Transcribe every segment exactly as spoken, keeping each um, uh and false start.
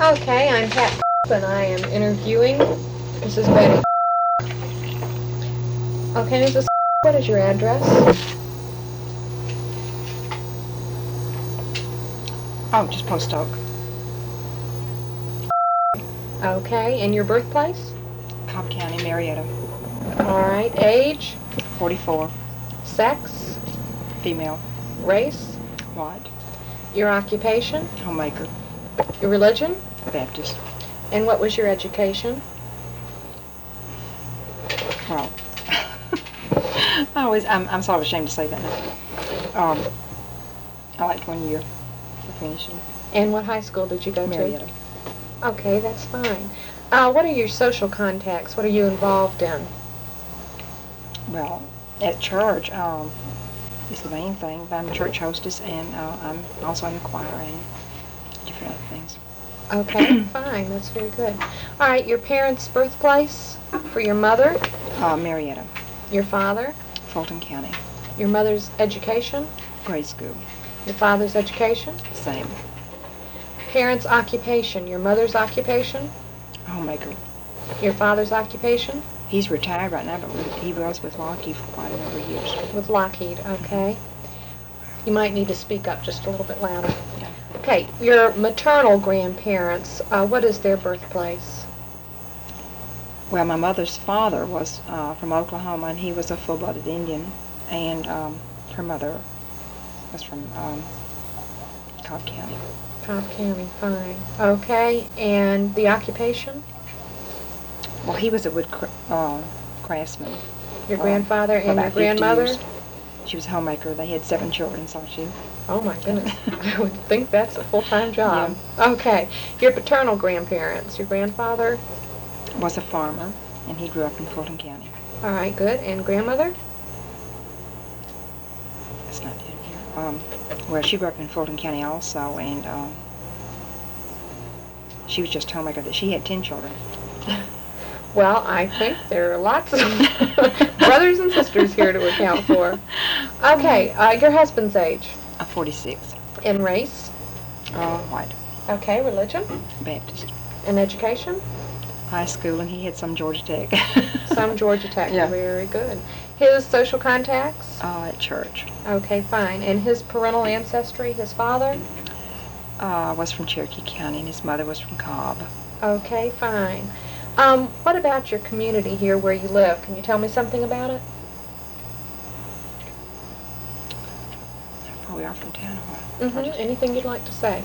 Okay, I'm Pat and I am interviewing Missus Betty. Okay, Missus What is your address? Oh, just Post Oak. Okay, and your birthplace? Cobb County, Marietta. All right, age? forty-four. Sex? Female. Race? White. Your occupation? Homemaker. Your religion? Baptist. And what was your education? Well, I always, I'm, I'm sort of ashamed to say that now. Um, I liked one year for finishing. And what high school did you go Marietta. to? Okay, that's fine. Uh, what are your social contacts? What are you involved in? Well, at church, um, is the main thing. But I'm a church hostess, and uh, I'm also in the choir and different other things. Okay, fine. That's very good. All right, your parents' birthplace for your mother? Uh, Marietta. Your father? Fulton County. Your mother's education? Grade school. Your father's education? Same. Parents' occupation? Your mother's occupation? Homemaker. Your father's occupation? He's retired right now, but he was with Lockheed for quite a number of years. With Lockheed, okay. You might need to speak up just a little bit louder. Yeah. Okay, your maternal grandparents, uh, what is their birthplace? Well, my mother's father was uh, from Oklahoma, and he was a full-blooded Indian, and um, her mother was from um, Cobb County. Cobb County, fine. Okay, and the occupation? Well, he was a wood cr uh, craftsman. Your uh, grandfather for and your about fifty grandmother? years. She was a homemaker. They had seven children, so she... Oh my goodness, I would think that's a full-time job. Yeah. Okay, your paternal grandparents, your grandfather? Was a farmer, and he grew up in Fulton County. All right, good. And grandmother? That's not in here. Um, well, she grew up in Fulton County also, and um, she was just a homemaker. That she had ten children. Well, I think there are lots of brothers and sisters here to account for. Okay, uh, your husband's age? Uh, forty-six. And race? Uh, white. Okay, religion? Baptist. And education? High school, and he had some Georgia Tech. Some Georgia Tech. Yeah. Very good. His social contacts? Uh, at church. Okay, fine. And his parental ancestry, his father? Uh, was from Cherokee County, and his mother was from Cobb. Okay, fine. Um, what about your community here where you live? Can you tell me something about it? How far we are from town? Mm-hmm. Anything you'd like to say?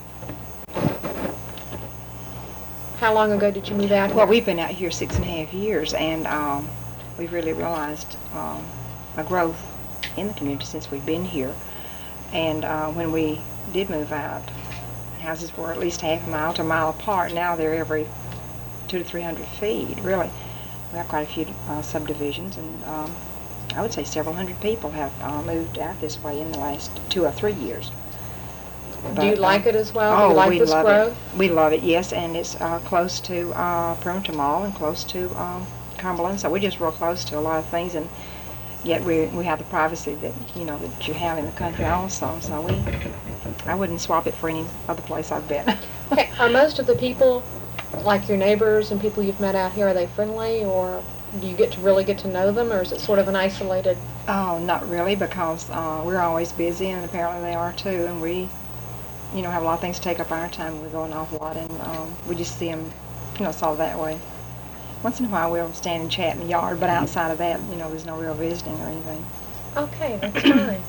How long ago did you move out here? Well, we've been out here six and a half years, and um, we've really realized um, a growth in the community since we've been here. And uh, when we did move out, houses were at least half a mile to a mile apart. Now they're every two to three hundred feet. Really, we have quite a few uh, subdivisions, and um, I would say several hundred people have uh, moved out this way in the last two or three years. Do you But, like uh, it as well? Oh, Do you like we this love growth? it. We love it, yes, and it's uh, close to uh, Perimeter Mall and close to um, Cumberland, so we're just real close to a lot of things, and yet we we have the privacy that you know that you have in the country also. So we, I wouldn't swap it for any other place I've been. Okay, are most of the people, like your neighbors and people you've met out here, are they friendly, or do you get to really get to know them, or is it sort of an isolated? Oh, not really, because uh, we're always busy, and apparently they are too, and we, you know, have a lot of things to take up our time. We go an awful lot, and um, we just see them, you know, solve that way. Once in a while we'll stand and chat in the yard, but outside of that, you know, there's no real visiting or anything. Okay, that's fine.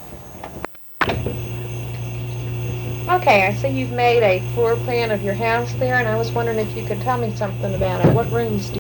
Okay, I see you've made a floor plan of your house there, and I was wondering if you could tell me something about it. What rooms do